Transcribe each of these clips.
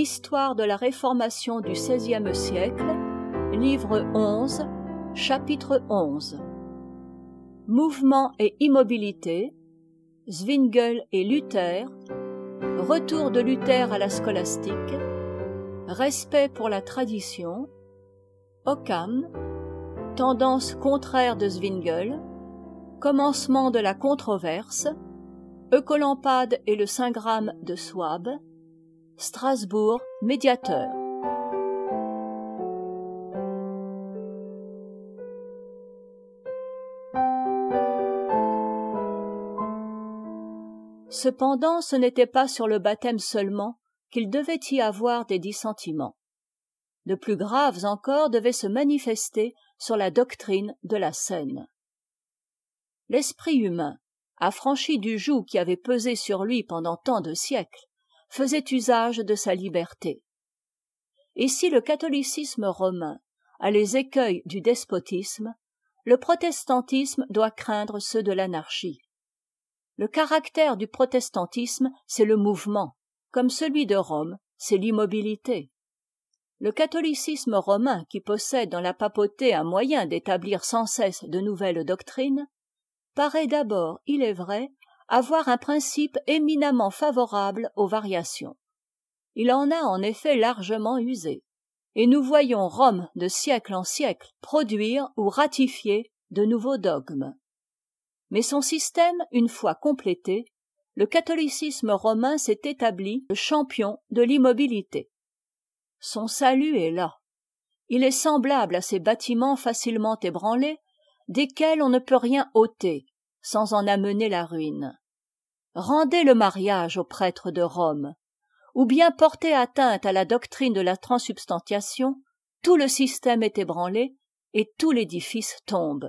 Histoire de la Réformation du XVIe siècle, livre 11, chapitre 11. Mouvement et immobilité, Zwingli et Luther, retour de Luther à la scolastique, respect pour la tradition, Occam, tendance contraire de Zwingli, commencement de la controverse, Oecolampade et le Saint-Gramme de Souabe, Strasbourg, médiateur. Cependant, ce n'était pas sur le baptême seulement qu'il devait y avoir des dissentiments. De plus graves encore devaient se manifester sur la doctrine de la scène. L'esprit humain, affranchi du joug qui avait pesé sur lui pendant tant de siècles, faisait usage de sa liberté. Et si le catholicisme romain a les écueils du despotisme, le protestantisme doit craindre ceux de l'anarchie. Le caractère du protestantisme, c'est le mouvement, comme celui de Rome, c'est l'immobilité. Le catholicisme romain, qui possède dans la papauté un moyen d'établir sans cesse de nouvelles doctrines, paraît d'abord, il est vrai, avoir un principe éminemment favorable aux variations. Il en a en effet largement usé, et nous voyons Rome de siècle en siècle produire ou ratifier de nouveaux dogmes. Mais son système, une fois complété, le catholicisme romain s'est établi le champion de l'immobilité. Son salut est là. Il est semblable à ces bâtiments facilement ébranlés, desquels on ne peut rien ôter sans en amener la ruine. Rendez le mariage aux prêtres de Rome, ou bien portez atteinte à la doctrine de la transsubstantiation, tout le système est ébranlé et tout l'édifice tombe.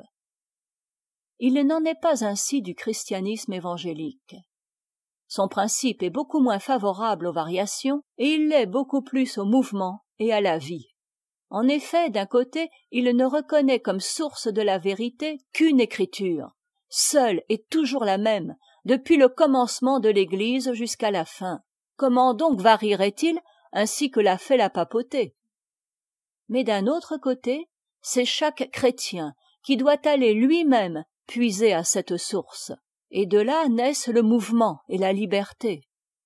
Il n'en est pas ainsi du christianisme évangélique. Son principe est beaucoup moins favorable aux variations et il l'est beaucoup plus au mouvement et à la vie. En effet, d'un côté, il ne reconnaît comme source de la vérité qu'une écriture, seule et toujours la même, depuis le commencement de l'Église jusqu'à la fin. Comment donc varierait-il ainsi que l'a fait la papauté? Mais d'un autre côté, c'est chaque chrétien qui doit aller lui-même puiser à cette source, et de là naissent le mouvement et la liberté.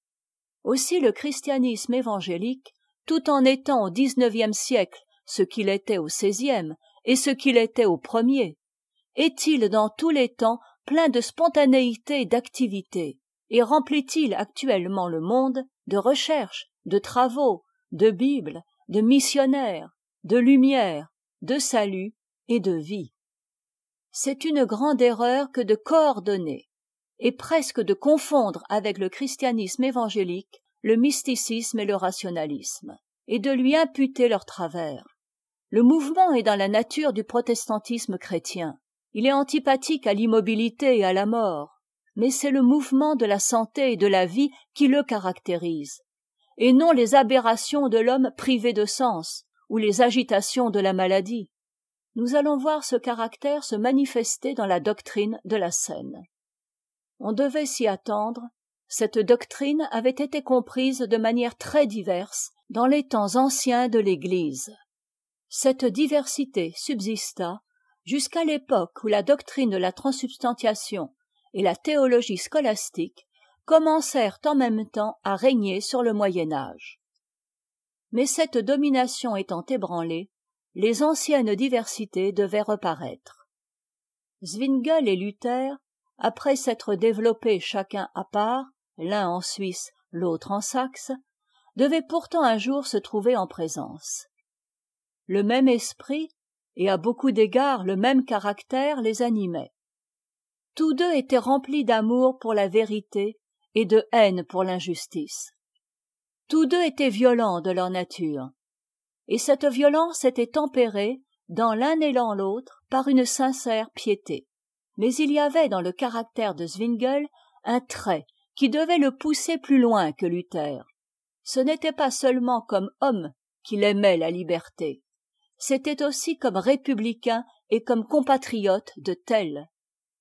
Aussi le christianisme évangélique, tout en étant au XIXe siècle ce qu'il était au XVIe et ce qu'il était au premier, est-il dans tous les temps plein de spontanéité et d'activité, et remplit-il actuellement le monde de recherches, de travaux, de Bibles, de missionnaires, de lumière, de salut et de vie. C'est une grande erreur que de coordonner, et presque de confondre avec le christianisme évangélique le mysticisme et le rationalisme, et de lui imputer leurs travers. Le mouvement est dans la nature du protestantisme chrétien. Il est antipathique à l'immobilité et à la mort, mais c'est le mouvement de la santé et de la vie qui le caractérise, et non les aberrations de l'homme privé de sens ou les agitations de la maladie. Nous allons voir ce caractère se manifester dans la doctrine de la scène. On devait s'y attendre, cette doctrine avait été comprise de manière très diverse dans les temps anciens de l'Église. Cette diversité subsista jusqu'à l'époque où la doctrine de la transsubstantiation et la théologie scolastique commencèrent en même temps à régner sur le Moyen-Âge. Mais cette domination étant ébranlée, les anciennes diversités devaient reparaître. Zwingli et Luther, après s'être développés chacun à part, l'un en Suisse, l'autre en Saxe, devaient pourtant un jour se trouver en présence. Le même esprit, et à beaucoup d'égards le même caractère les animait. Tous deux étaient remplis d'amour pour la vérité et de haine pour l'injustice. Tous deux étaient violents de leur nature, et cette violence était tempérée dans l'un et dans l'autre par une sincère piété. Mais il y avait dans le caractère de Zwingli un trait qui devait le pousser plus loin que Luther. Ce n'était pas seulement comme homme qu'il aimait la liberté, c'était aussi comme républicain et comme compatriote de Tell.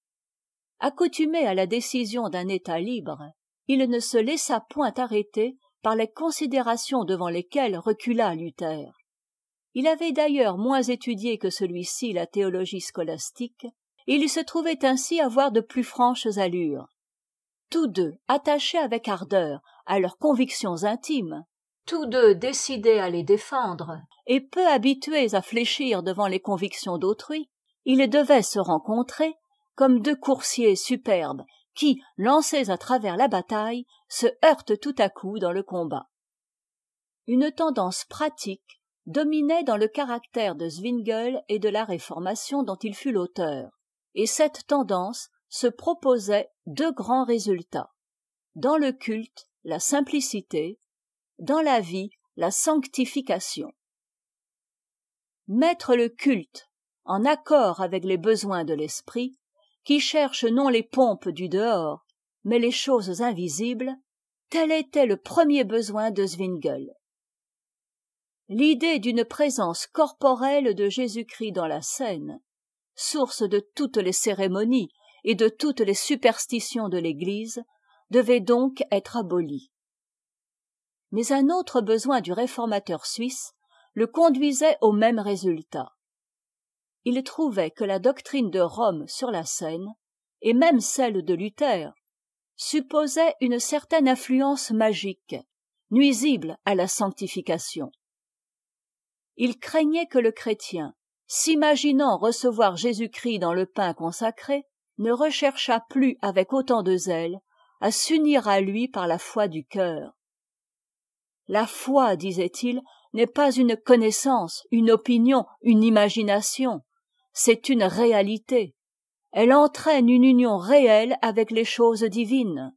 Accoutumé à la décision d'un État libre, il ne se laissa point arrêter par les considérations devant lesquelles recula Luther. Il avait d'ailleurs moins étudié que celui-ci la théologie scolastique, et il se trouvait ainsi avoir de plus franches allures. Tous deux attachés avec ardeur à leurs convictions intimes, tous deux décidés à les défendre, et peu habitués à fléchir devant les convictions d'autrui, ils devaient se rencontrer comme deux coursiers superbes qui, lancés à travers la bataille, se heurtent tout à coup dans le combat. Une tendance pratique dominait dans le caractère de Zwingli et de la Réformation dont il fut l'auteur, et cette tendance se proposait deux grands résultats. Dans le culte, la simplicité, dans la vie, la sanctification. Mettre le culte en accord avec les besoins de l'esprit, qui cherche non les pompes du dehors, mais les choses invisibles, tel était le premier besoin de Zwingli. L'idée d'une présence corporelle de Jésus-Christ dans la scène, source de toutes les cérémonies et de toutes les superstitions de l'Église, devait donc être abolie. Mais un autre besoin du réformateur suisse le conduisait au même résultat. Il trouvait que la doctrine de Rome sur la scène, et même celle de Luther, supposait une certaine influence magique, nuisible à la sanctification. Il craignait que le chrétien, s'imaginant recevoir Jésus-Christ dans le pain consacré, ne recherchât plus avec autant de zèle à s'unir à lui par la foi du cœur. La foi, disait-il, n'est pas une connaissance, une opinion, une imagination, c'est une réalité. Elle entraîne une union réelle avec les choses divines.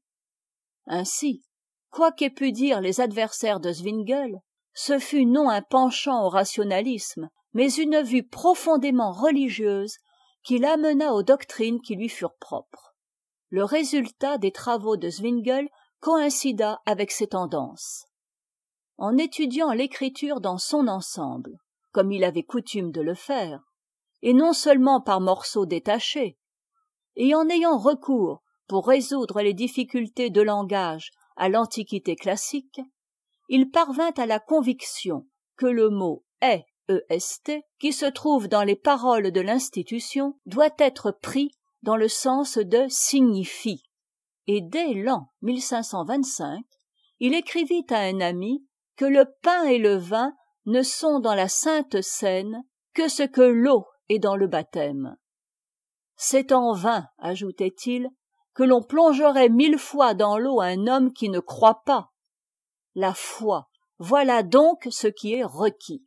Ainsi, quoi qu'aient pu dire les adversaires de Zwingli, ce fut non un penchant au rationalisme, mais une vue profondément religieuse qui l'amena aux doctrines qui lui furent propres. Le résultat des travaux de Zwingli coïncida avec ces tendances. En étudiant l'écriture dans son ensemble, comme il avait coutume de le faire, et non seulement par morceaux détachés, et en ayant recours, pour résoudre les difficultés de langage, à l'Antiquité classique, il parvint à la conviction que le mot est, est, qui se trouve dans les paroles de l'institution, doit être pris dans le sens de signifie. Et dès l'an 1525, il écrivit à un ami que le pain et le vin ne sont dans la Sainte Seine que ce que l'eau est dans le baptême. C'est en vain, ajoutait-il, que l'on plongerait 1000 fois dans l'eau un homme qui ne croit pas. La foi, voilà donc ce qui est requis.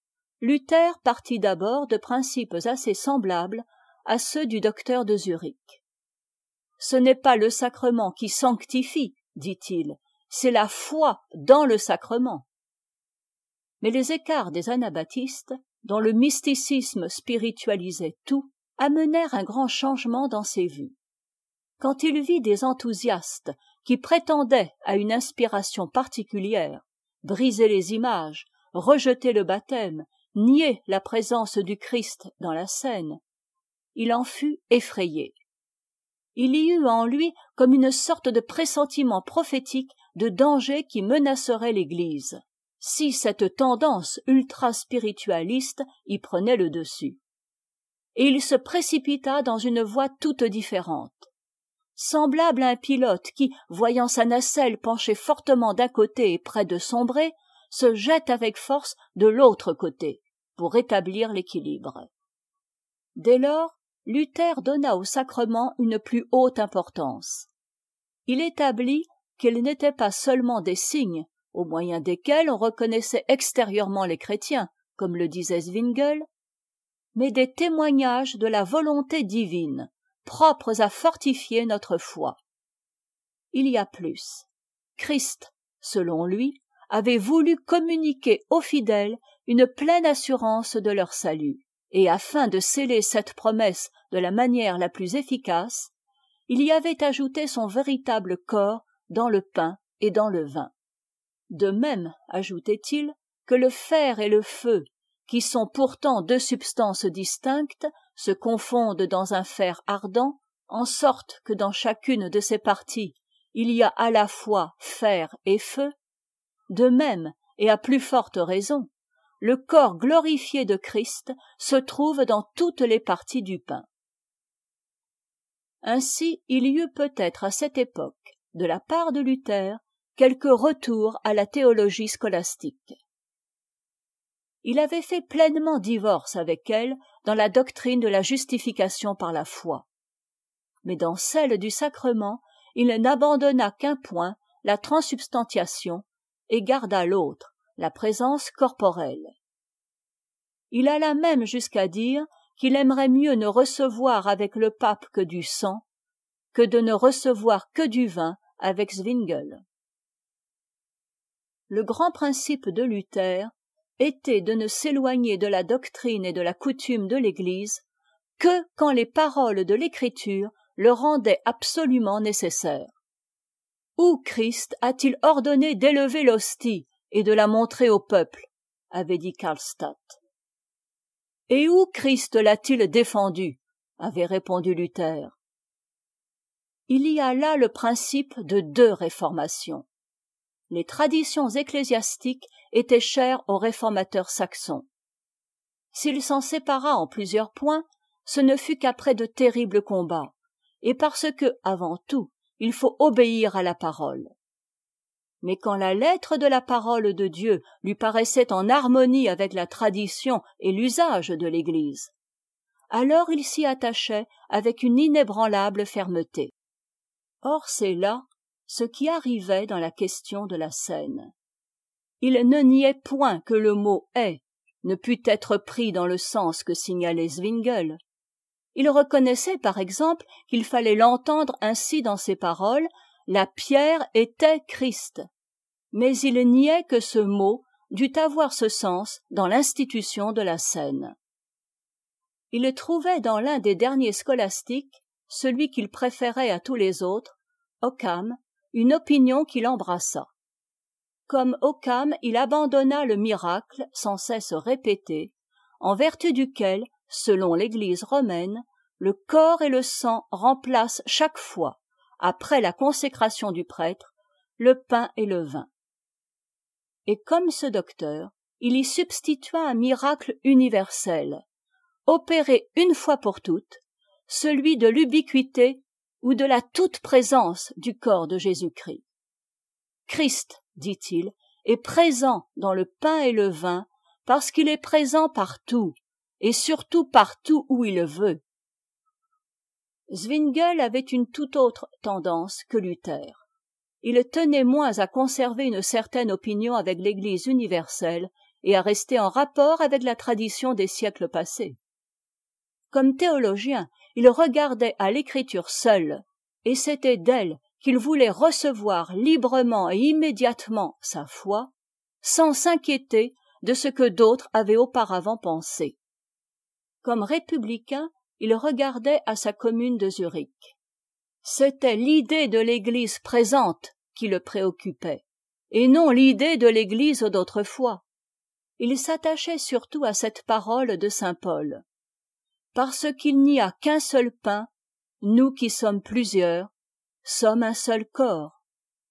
Luther partit d'abord de principes assez semblables à ceux du docteur de Zurich. Ce n'est pas le sacrement qui sanctifie, dit-il, c'est la foi dans le sacrement. Mais les écarts des anabaptistes, dont le mysticisme spiritualisait tout, amenèrent un grand changement dans ses vues. Quand il vit des enthousiastes qui prétendaient à une inspiration particulière, briser les images, rejeter le baptême, nier la présence du Christ dans la scène, il en fut effrayé. Il y eut en lui comme une sorte de pressentiment prophétique de danger qui menacerait l'Église, si cette tendance ultra-spiritualiste y prenait le dessus. Et il se précipita dans une voie toute différente. Semblable à un pilote qui, voyant sa nacelle pencher fortement d'un côté et près de sombrer, se jette avec force de l'autre côté, pour rétablir l'équilibre. Dès lors, Luther donna au sacrement une plus haute importance. Il établit qu'ils n'étaient pas seulement des signes, au moyen desquels on reconnaissait extérieurement les chrétiens, comme le disait Zwingli, mais des témoignages de la volonté divine, propres à fortifier notre foi. Il y a plus. Christ, selon lui, avait voulu communiquer aux fidèles une pleine assurance de leur salut, et afin de sceller cette promesse de la manière la plus efficace, il y avait ajouté son véritable corps dans le pain et dans le vin. De même, ajoutait-il, que le fer et le feu, qui sont pourtant deux substances distinctes, se confondent dans un fer ardent, en sorte que dans chacune de ses parties, il y a à la fois fer et feu, De même, et à plus forte raison, le corps glorifié de Christ se trouve dans toutes les parties du pain. Ainsi, il y eut peut-être à cette époque, de la part de Luther, quelque retour à la théologie scolastique. Il avait fait pleinement divorce avec elle dans la doctrine de la justification par la foi. Mais dans celle du sacrement, il n'abandonna qu'un point, la transsubstantiation, et garda l'autre, la présence corporelle. Il alla même jusqu'à dire qu'il aimerait mieux ne recevoir avec le pape que du sang, que de ne recevoir que du vin avec Zwingli. Le grand principe de Luther était de ne s'éloigner de la doctrine et de la coutume de l'Église que quand les paroles de l'Écriture le rendaient absolument nécessaire. Où Christ a-t-il ordonné d'élever l'hostie et de la montrer au peuple, avait dit Karlstadt. Et où Christ l'a-t-il défendu, avait répondu Luther. Il y a là le principe de deux réformations. Les traditions ecclésiastiques étaient chères aux réformateurs saxons. S'il s'en sépara en plusieurs points, ce ne fut qu'après de terribles combats, et parce que, avant tout, il faut obéir à la parole. Mais quand la lettre de la parole de Dieu lui paraissait en harmonie avec la tradition et l'usage de l'Église, alors il s'y attachait avec une inébranlable fermeté. Or c'est là ce qui arrivait dans la question de la scène. Il ne niait point que le mot « est » ne pût être pris dans le sens que signalait Zwingli. Il reconnaissait par exemple qu'il fallait l'entendre ainsi dans ses paroles « la pierre était Christ », mais il niait que ce mot dût avoir ce sens dans l'institution de la scène. Il trouvait dans l'un des derniers scolastiques, celui qu'il préférait à tous les autres, Occam, une opinion qu'il embrassa. Comme Occam, il abandonna le miracle sans cesse répété, en vertu duquel, selon l'Église romaine, le corps et le sang remplacent chaque fois, après la consécration du prêtre, le pain et le vin. Et comme ce docteur, il y substitua un miracle universel, opéré une fois pour toutes, celui de l'ubiquité ou de la toute-présence du corps de Jésus-Christ. Christ, dit-il, est présent dans le pain et le vin parce qu'il est présent partout, et surtout partout où il veut. Zwingli avait une toute autre tendance que Luther. Il tenait moins à conserver une certaine opinion avec l'Église universelle et à rester en rapport avec la tradition des siècles passés. Comme théologien, il regardait à l'Écriture seule, et c'était d'elle qu'il voulait recevoir librement et immédiatement sa foi, sans s'inquiéter de ce que d'autres avaient auparavant pensé. Comme républicain, il regardait à sa commune de Zurich. C'était l'idée de l'Église présente qui le préoccupait, et non l'idée de l'Église d'autrefois. Il s'attachait surtout à cette parole de saint Paul. Parce qu'il n'y a qu'un seul pain, nous qui sommes plusieurs, sommes un seul corps.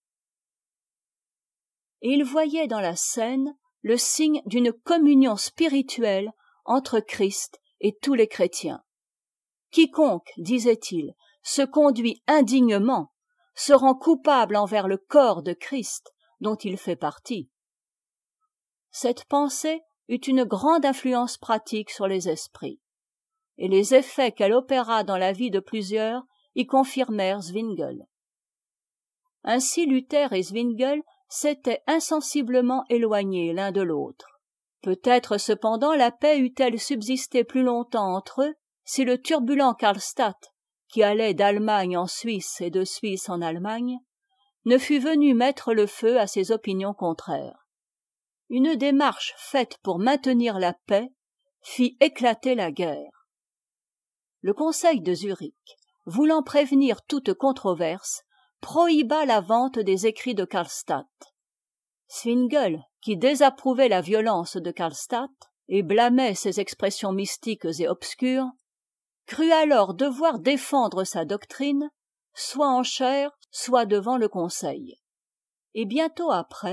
Et il voyait dans la scène le signe d'une communion spirituelle entre Christ et tous les chrétiens. Quiconque, disait-il, se conduit indignement se rend coupable envers le corps de Christ dont il fait partie. Cette pensée eut une grande influence pratique sur les esprits, et les effets qu'elle opéra dans la vie de plusieurs y confirmèrent Zwingli. Ainsi Luther et Zwingli s'étaient insensiblement éloignés l'un de l'autre. Peut-être cependant la paix eût-elle subsisté plus longtemps entre eux si le turbulent Karlstadt, qui allait d'Allemagne en Suisse et de Suisse en Allemagne, ne fût venu mettre le feu à ses opinions contraires. Une démarche faite pour maintenir la paix fit éclater la guerre. Le Conseil de Zurich, voulant prévenir toute controverse, prohiba la vente des écrits de Karlstadt. Zwingli, qui désapprouvait la violence de Karlstadt et blâmait ses expressions mystiques et obscures, crut alors devoir défendre sa doctrine, soit en chair, soit devant le Conseil. Et bientôt après,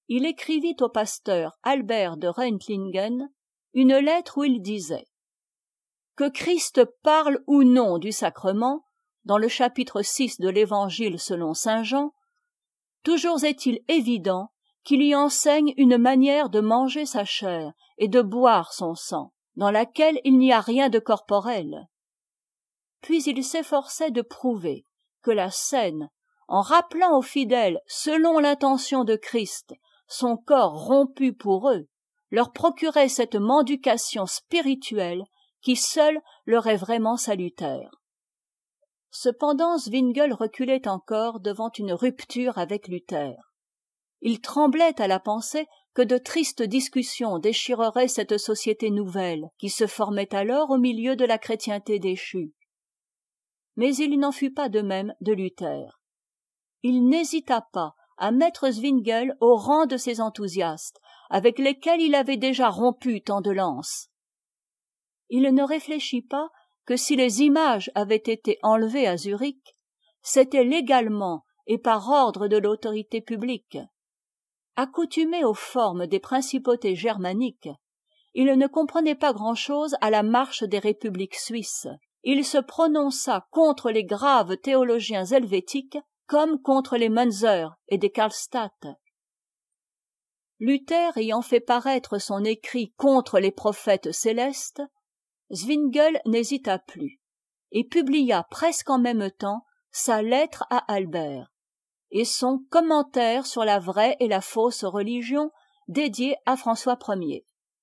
il écrivit au pasteur Albert de Reutlingen une lettre où il disait: que Christ parle ou non du sacrement, dans le chapitre 6 de l'Évangile selon saint Jean, toujours est-il évident qu'il y enseigne une manière de manger sa chair et de boire son sang, dans laquelle il n'y a rien de corporel. Puis il s'efforçait de prouver que la scène, en rappelant aux fidèles, selon l'intention de Christ, son corps rompu pour eux, leur procurait cette mendication spirituelle qui seule leur est vraiment salutaire. Cependant Zwingle reculait encore devant une rupture avec Luther. Il tremblait à la pensée que de tristes discussions déchireraient cette société nouvelle qui se formait alors au milieu de la chrétienté déchue. Mais il n'en fut pas de même de Luther. Il n'hésita pas à mettre Zwingle au rang de ces enthousiastes avec lesquels il avait déjà rompu tant de lances. Il ne réfléchit pas que si les images avaient été enlevées à Zurich, c'était légalement et par ordre de l'autorité publique. Accoutumé aux formes des principautés germaniques, il ne comprenait pas grand-chose à la marche des républiques suisses. Il se prononça contre les graves théologiens helvétiques comme contre les Münzer et des Karlstadt. Luther ayant fait paraître son écrit contre les prophètes célestes, Zwingle n'hésita plus et publia presque en même temps sa lettre à Albert et son commentaire sur la vraie et la fausse religion dédié à François Ier.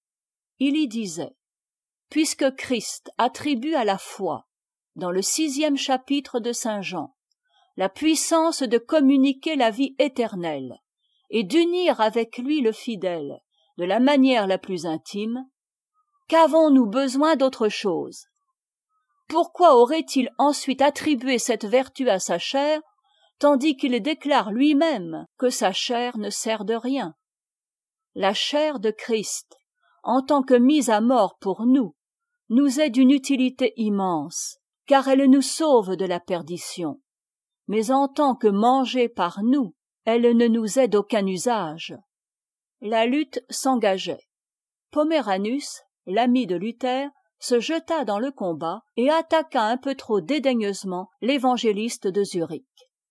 Il y disait: puisque Christ attribue à la foi, dans le 6e chapitre de saint Jean, la puissance de communiquer la vie éternelle et d'unir avec lui le fidèle de la manière la plus intime, qu'avons-nous besoin d'autre chose? Pourquoi aurait-il ensuite attribué cette vertu à sa chair, tandis qu'il déclare lui-même que sa chair ne sert de rien? La chair de Christ, en tant que mise à mort pour nous, nous est d'une utilité immense, car elle nous sauve de la perdition. Mais en tant que mangée par nous, elle ne nous est d'aucun usage. La lutte s'engageait. Poméranus, l'ami de Luther, se jeta dans le combat et attaqua un peu trop dédaigneusement l'évangéliste de Zurich.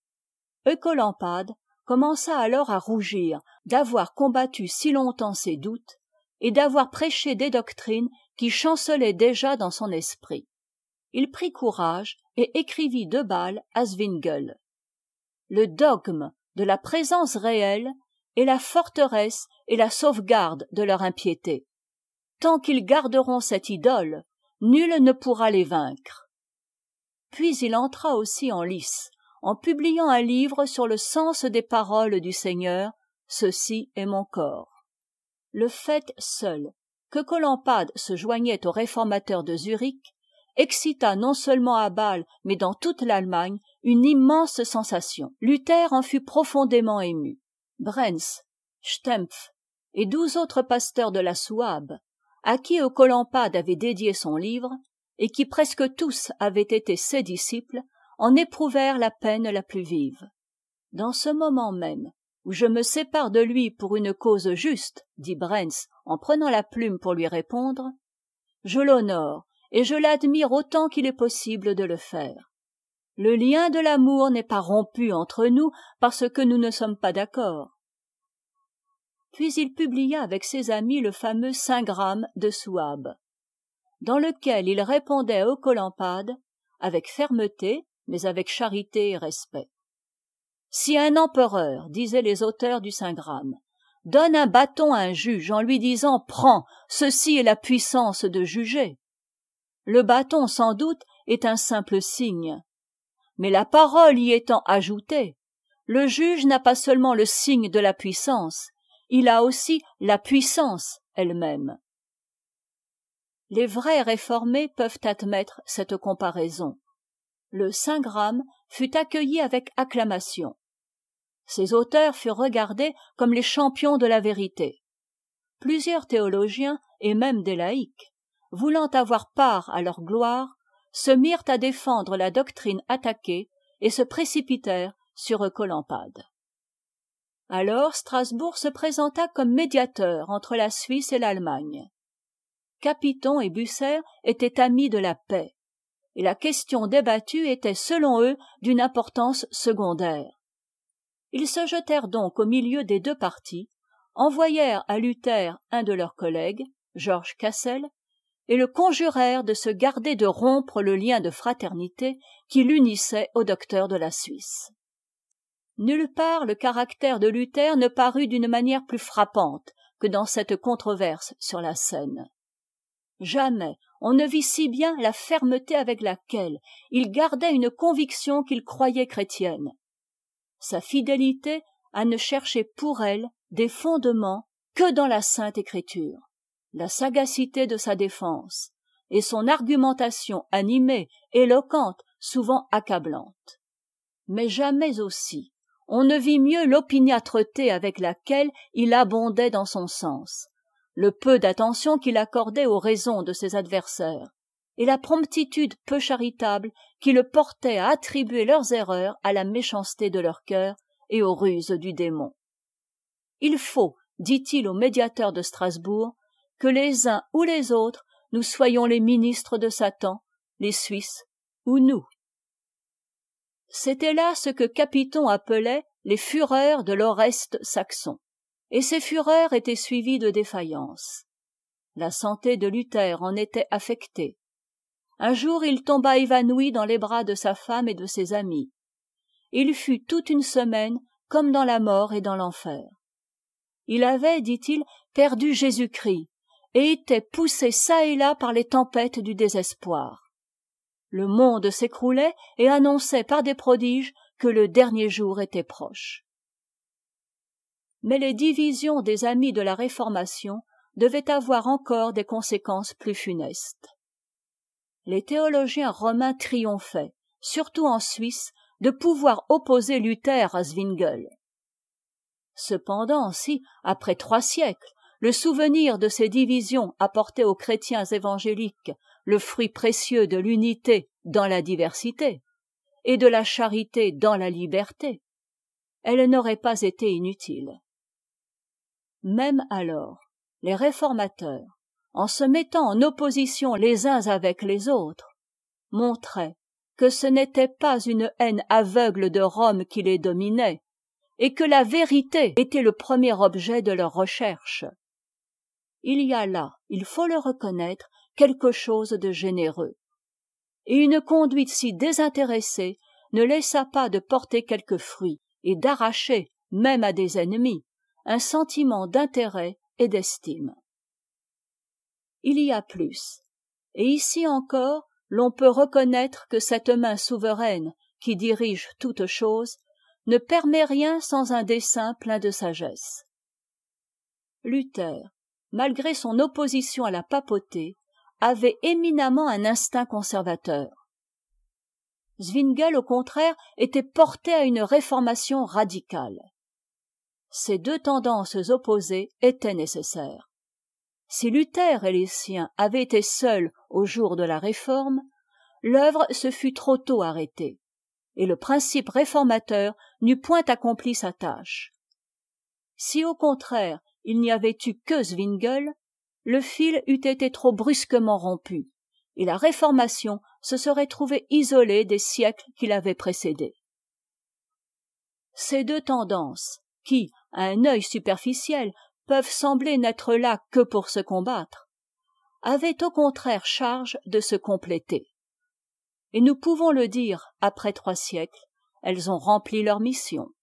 Oecolampade commença alors à rougir d'avoir combattu si longtemps ses doutes et d'avoir prêché des doctrines qui chancelaient déjà dans son esprit. Il prit courage et écrivit 2 balles à Zwingle. Le dogme de la présence réelle est la forteresse et la sauvegarde de leur impiété. Tant qu'ils garderont cette idole, nul ne pourra les vaincre. Puis il entra aussi en lice, en publiant un livre sur le sens des paroles du Seigneur, « Ceci est mon corps ». Le fait seul que Colampade se joignait aux réformateurs de Zurich excita non seulement à Bâle, mais dans toute l'Allemagne, une immense sensation. Luther en fut profondément ému. Brenz, Stempf et 12 autres pasteurs de la Souabe, à qui Oecolampade avait dédié son livre, et qui presque tous avaient été ses disciples, en éprouvèrent la peine la plus vive. Dans ce moment même, où je me sépare de lui pour une cause juste, dit Brenz en prenant la plume pour lui répondre, je l'honore et je l'admire autant qu'il est possible de le faire. Le lien de l'amour n'est pas rompu entre nous parce que nous ne sommes pas d'accord. Puis il publia avec ses amis le fameux Syngramme de Souabe, dans lequel il répondait à Oecolampade avec fermeté, mais avec charité et respect. Si un empereur, disaient les auteurs du Syngramme, donne un bâton à un juge en lui disant « Prends, ceci est la puissance de juger », le bâton sans doute est un simple signe, mais la parole y étant ajoutée, le juge n'a pas seulement le signe de la puissance, il a aussi la puissance elle-même. Les vrais réformés peuvent admettre cette comparaison. Le Syngramme fut accueilli avec acclamation. Ses auteurs furent regardés comme les champions de la vérité. Plusieurs théologiens, et même des laïcs, voulant avoir part à leur gloire, se mirent à défendre la doctrine attaquée et se précipitèrent sur Oecolampade. Alors Strasbourg se présenta comme médiateur entre la Suisse et l'Allemagne. Capiton et Bucer étaient amis de la paix, et la question débattue était selon eux d'une importance secondaire. Ils se jetèrent donc au milieu des deux partis, envoyèrent à Luther un de leurs collègues, Georges Cassel, et le conjurèrent de se garder de rompre le lien de fraternité qui l'unissait au docteur de la Suisse. Nulle part le caractère de Luther ne parut d'une manière plus frappante que dans cette controverse sur la Seine. Jamais on ne vit si bien la fermeté avec laquelle il gardait une conviction qu'il croyait chrétienne, sa fidélité à ne chercher pour elle des fondements que dans la Sainte Écriture, la sagacité de sa défense et son argumentation animée, éloquente, souvent accablante. Mais jamais aussi on ne vit mieux l'opiniâtreté avec laquelle il abondait dans son sens, le peu d'attention qu'il accordait aux raisons de ses adversaires, et la promptitude peu charitable qui le portait à attribuer leurs erreurs à la méchanceté de leur cœur et aux ruses du démon. Il faut, dit-il au médiateur de Strasbourg, que les uns ou les autres nous soyons les ministres de Satan, les Suisses ou nous. C'était là ce que Capiton appelait les fureurs de l'Oreste saxon, et ces fureurs étaient suivies de défaillances. La santé de Luther en était affectée. Un jour il tomba évanoui dans les bras de sa femme et de ses amis. Il fut toute une semaine comme dans la mort et dans l'enfer. Il avait, dit-il, perdu Jésus-Christ, et était poussé çà et là par les tempêtes du désespoir. Le monde s'écroulait et annonçait par des prodiges que le dernier jour était proche. Mais les divisions des amis de la Réformation devaient avoir encore des conséquences plus funestes. Les théologiens romains triomphaient, surtout en Suisse, de pouvoir opposer Luther à Zwingli. Cependant, si, après 3 siècles, le souvenir de ces divisions apportait aux chrétiens évangéliques le fruit précieux de l'unité dans la diversité et de la charité dans la liberté, elle n'aurait pas été inutile. Même alors, les réformateurs, en se mettant en opposition les uns avec les autres, montraient que ce n'était pas une haine aveugle de Rome qui les dominait, et que la vérité était le premier objet de leur recherche. Il y a là, il faut le reconnaître, quelque chose de généreux. Et une conduite si désintéressée ne laissa pas de porter quelques fruits et d'arracher, même à des ennemis, un sentiment d'intérêt et d'estime. Il y a plus, et ici encore, l'on peut reconnaître que cette main souveraine qui dirige toutes choses ne permet rien sans un dessein plein de sagesse. Luther, malgré son opposition à la papauté, avait éminemment un instinct conservateur. Zwingli, au contraire, était porté à une réformation radicale. Ces deux tendances opposées étaient nécessaires. Si Luther et les siens avaient été seuls au jour de la Réforme, l'œuvre se fut trop tôt arrêtée, et le principe réformateur n'eut point accompli sa tâche. Si au contraire il n'y avait eu que Zwingli, le fil eût été trop brusquement rompu, et la Réformation se serait trouvée isolée des siècles qui l'avaient précédée. Ces deux tendances, qui, à un œil superficiel, peuvent sembler n'être là que pour se combattre, avaient au contraire charge de se compléter. Et nous pouvons le dire, après 3 siècles, elles ont rempli leur mission.